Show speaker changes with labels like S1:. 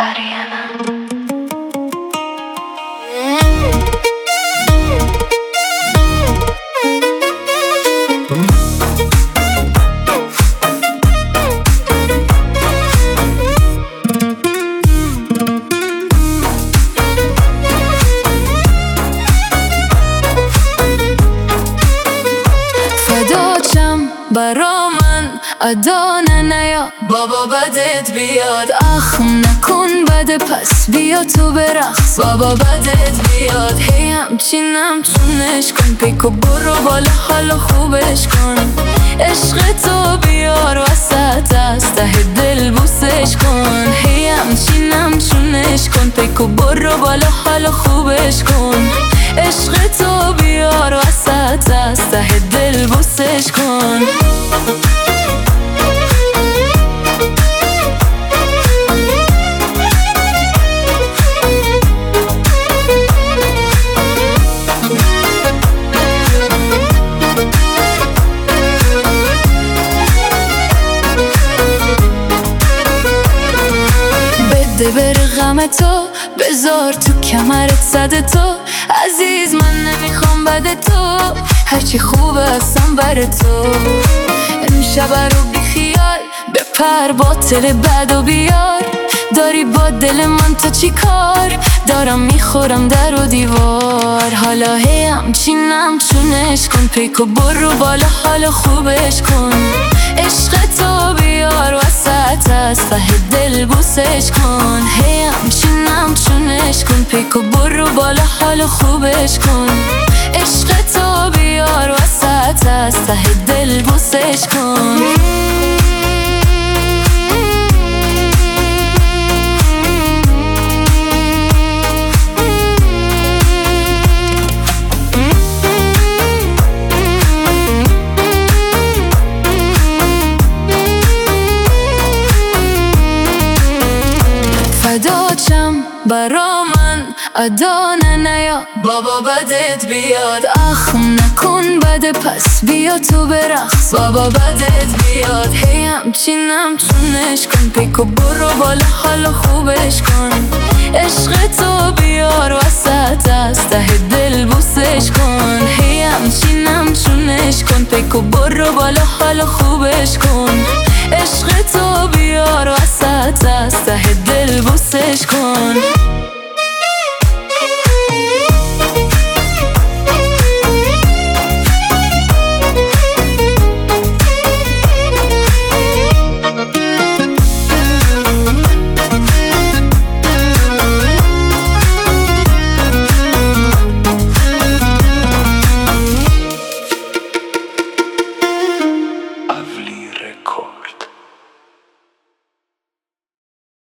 S1: آریانا.
S2: برا من ادانه نیا بابا بدت بیاد اخ نکن بده پس بیا تو برقص بابا بدت بیاد هی همچینم چونش کن پیکو برو بالا حالا خوبش کن عشق تو بیار وسط از ته دل بوسش کن هی همچینم چونش کن پیکو برو بالا حالا خوبش کن عشق تو بیار وسط از ته دل بوسش کن بده بره غم تو بذار تو کمرت زده تو عزیز من نمیخوام بد تو هرچی خوبه هستم بر تو امشب رو بیخیال بپر باطل بد و بیار داری با دل من تو چی کار دارم میخورم در و دیوار حالا هی همچینم چونش کن پیکو برو بالا حالا خوبش کن عشق تو بیار وسط از ته دل بوسش کن هی همچینم چونش کن پیکو برو بالا حالا خوبش کن عشق تو بیار وسط از ته دل بوسش کن فداچم برا من ادانه نیا بابا بدت بیاد اخ نکن بده پس بیا تو برقص بابا بدت بیاد هی همچینم چونش کن پیکو برو بالا حالا خوبش کن عشق تو بیار وسط از ته دل بوسش کن هی همچینم چونش کن پیکو برو بالا حالا خوبش کن عشق تو بیار وسط از ته دل بوسش کن